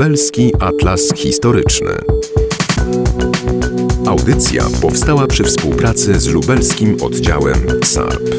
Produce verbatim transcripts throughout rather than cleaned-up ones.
Lubelski Atlas Historyczny. Audycja powstała przy współpracy z lubelskim oddziałem S A R P.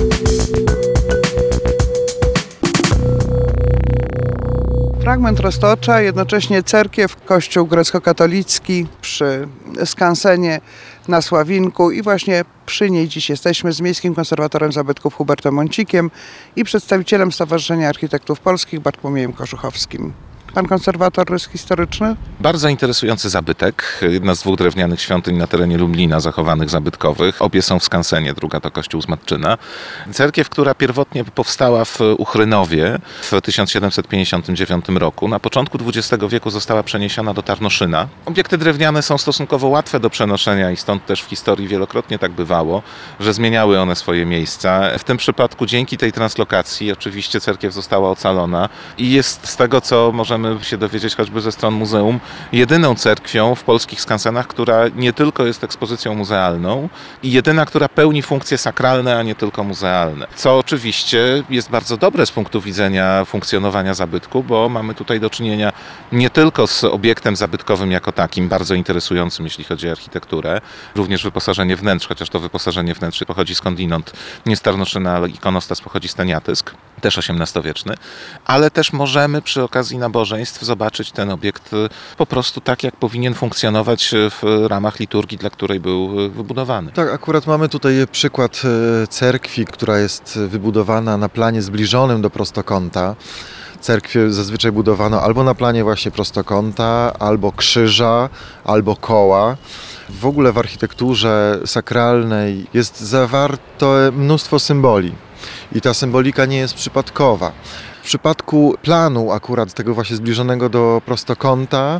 Fragment roztocza, jednocześnie cerkiew, kościół grecko-katolicki przy skansenie na Sławinku i właśnie przy niej dziś jesteśmy z miejskim konserwatorem zabytków Hubertem Mącikiem i przedstawicielem Stowarzyszenia Architektów Polskich Bartłomiejem Koszuchowskim. Pan konserwator jest historyczny? Bardzo interesujący zabytek. Jedna z dwóch drewnianych świątyń na terenie Lublina zachowanych zabytkowych. Obie są w skansenie, druga to kościół z Matczyna. Cerkiew, która pierwotnie powstała w Uchrynowie w tysiąc siedemset pięćdziesiątym dziewiątym roku. Na początku dwudziestego wieku została przeniesiona do Tarnoszyna. Obiekty drewniane są stosunkowo łatwe do przenoszenia i stąd też w historii wielokrotnie tak bywało, że zmieniały one swoje miejsca. W tym przypadku dzięki tej translokacji oczywiście cerkiew została ocalona i jest z tego, co możemy się dowiedzieć choćby ze stron muzeum, jedyną cerkwią w polskich skansenach, która nie tylko jest ekspozycją muzealną i jedyna, która pełni funkcje sakralne, a nie tylko muzealne. Co oczywiście jest bardzo dobre z punktu widzenia funkcjonowania zabytku, bo mamy tutaj do czynienia nie tylko z obiektem zabytkowym jako takim, bardzo interesującym, jeśli chodzi o architekturę, również wyposażenie wnętrz, chociaż to wyposażenie wnętrz pochodzi skądinąd, nie z Tarnoszyna, ale ikonostas pochodzi z Teniatysk, też osiemnastowieczny, ale też możemy przy okazji nabożeństw zobaczyć ten obiekt po prostu tak, jak powinien funkcjonować w ramach liturgii, dla której był wybudowany. Tak, akurat mamy tutaj przykład cerkwi, która jest wybudowana na planie zbliżonym do prostokąta. Cerkwie zazwyczaj budowano albo na planie właśnie prostokąta, albo krzyża, albo koła. W ogóle w architekturze sakralnej jest zawarte mnóstwo symboli i ta symbolika nie jest przypadkowa. W przypadku planu akurat tego właśnie zbliżonego do prostokąta,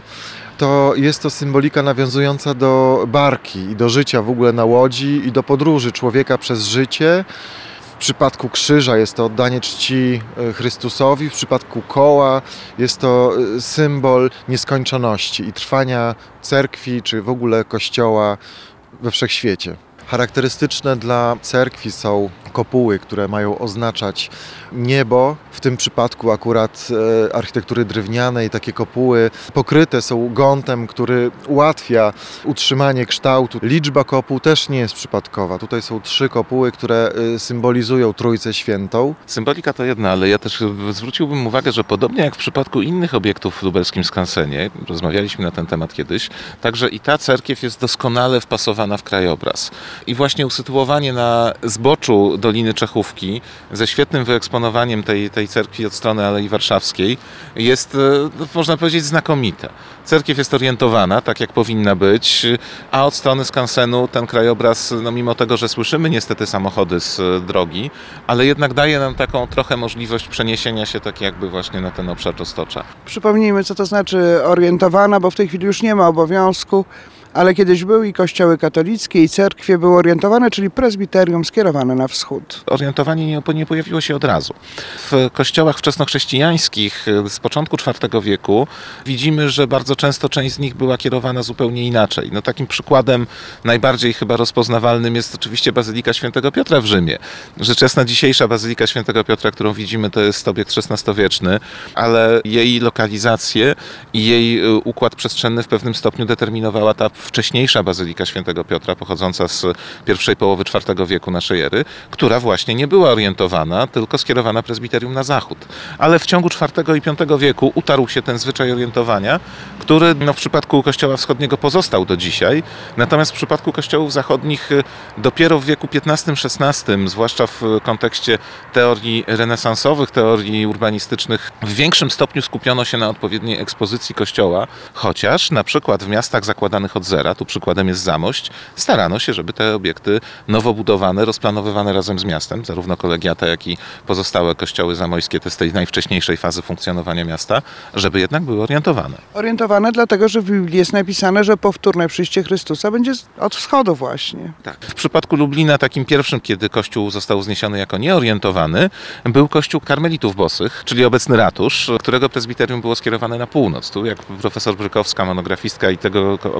to jest to symbolika nawiązująca do barki i do życia w ogóle na łodzi i do podróży człowieka przez życie. W przypadku krzyża jest to oddanie czci Chrystusowi, w przypadku koła jest to symbol nieskończoności i trwania cerkwi czy w ogóle kościoła we wszechświecie. Charakterystyczne dla cerkwi są kopuły, które mają oznaczać niebo. W tym przypadku akurat e, architektury drewnianej takie kopuły pokryte są gątem, który ułatwia utrzymanie kształtu. Liczba kopuł też nie jest przypadkowa. Tutaj są trzy kopuły, które e, symbolizują Trójcę Świętą. Symbolika to jedna, ale ja też zwróciłbym uwagę, że podobnie jak w przypadku innych obiektów w lubelskim skansenie, rozmawialiśmy na ten temat kiedyś, także i ta cerkiew jest doskonale wpasowana w krajobraz. I właśnie usytuowanie na zboczu Doliny Czechówki ze świetnym wyeksponowaniem tej, tej cerkwi od strony Alei Warszawskiej jest, można powiedzieć, znakomite. Cerkiew jest orientowana, tak jak powinna być, a od strony skansenu ten krajobraz, no mimo tego, że słyszymy niestety samochody z drogi, ale jednak daje nam taką trochę możliwość przeniesienia się tak jakby właśnie na ten obszar roztocza. Przypomnijmy, co to znaczy orientowana, bo w tej chwili już nie ma obowiązku, ale kiedyś były i kościoły katolickie, i cerkwie były orientowane, czyli prezbiterium skierowane na wschód. Orientowanie nie, nie pojawiło się od razu. W kościołach wczesnochrześcijańskich z początku czwartego wieku widzimy, że bardzo często część z nich była kierowana zupełnie inaczej. No, takim przykładem najbardziej chyba rozpoznawalnym jest oczywiście Bazylika Świętego Piotra w Rzymie. Rzecz jasna dzisiejsza Bazylika Świętego Piotra, którą widzimy, to jest obiekt szesnastowieczny, ale jej lokalizację i jej układ przestrzenny w pewnym stopniu determinowała ta wcześniejsza Bazylika Świętego Piotra, pochodząca z pierwszej połowy czwartego wieku naszej ery, która właśnie nie była orientowana, tylko skierowana prezbiterium na zachód. Ale w ciągu czwartego i piątego wieku utarł się ten zwyczaj orientowania, który no, w przypadku Kościoła Wschodniego pozostał do dzisiaj, natomiast w przypadku kościołów zachodnich dopiero w wieku piętnastym szesnastym, zwłaszcza w kontekście teorii renesansowych, teorii urbanistycznych, w większym stopniu skupiono się na odpowiedniej ekspozycji kościoła, chociaż na przykład w miastach zakładanych od zera, tu przykładem jest Zamość, starano się, żeby te obiekty nowo budowane, rozplanowywane razem z miastem, zarówno kolegiata, jak i pozostałe kościoły zamojskie, te z tej najwcześniejszej fazy funkcjonowania miasta, żeby jednak były orientowane. Orientowane dlatego, że w Biblii jest napisane, że powtórne przyjście Chrystusa będzie od wschodu właśnie. Tak. W przypadku Lublina takim pierwszym, kiedy kościół został zniesiony jako nieorientowany, był kościół karmelitów bosych, czyli obecny ratusz, którego prezbiterium było skierowane na północ. Tu, jak profesor Brykowska, monografistka i tego obiektu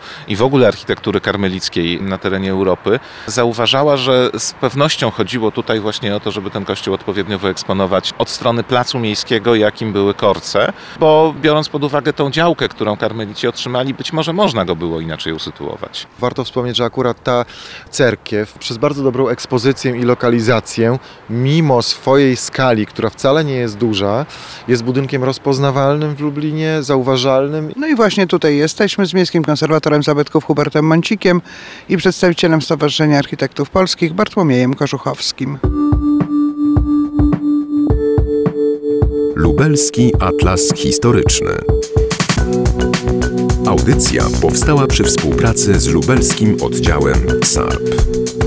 i w ogóle architektury karmelickiej na terenie Europy, zauważała, że z pewnością chodziło tutaj właśnie o to, żeby ten kościół odpowiednio wyeksponować od strony placu miejskiego, jakim były Korce, bo biorąc pod uwagę tą działkę, którą karmelici otrzymali, być może można go było inaczej usytuować. Warto wspomnieć, że akurat ta cerkiew przez bardzo dobrą ekspozycję i lokalizację, mimo swojej skali, która wcale nie jest duża, jest budynkiem rozpoznawalnym w Lublinie, zauważalnym. No i właśnie tutaj jesteśmy z miejskim konserwatorem zabytków Hubertem Mącikiem i przedstawicielem Stowarzyszenia Architektów Polskich Bartłomiejem Korzuchowskim. Lubelski Atlas Historyczny. Audycja powstała przy współpracy z lubelskim oddziałem S A R P.